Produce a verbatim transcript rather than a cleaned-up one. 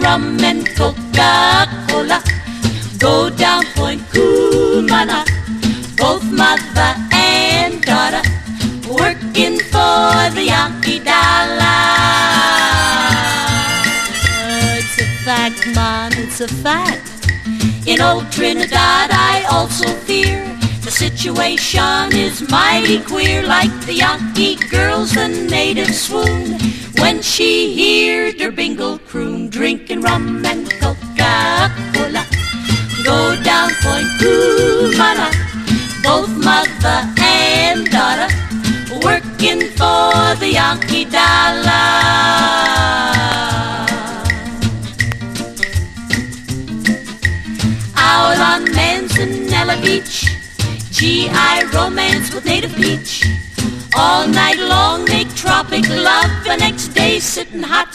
rum and Coca-Cola. Go down Point Cumana, both mother and daughter, working for the Yankee dollar. It's a fact, man, it's a fact. In old Trinidad I also fear the situation is mighty queer. Like the Yankee girls, the natives swoon when she hears her bingle croon, drinking rum and Coca-Cola. Go down Point Cumana, both mother and daughter, working for the Yankee dollar. Out on Manzanella Beach, G I romance with native peach. All night long make tropic love, the next day sitting hot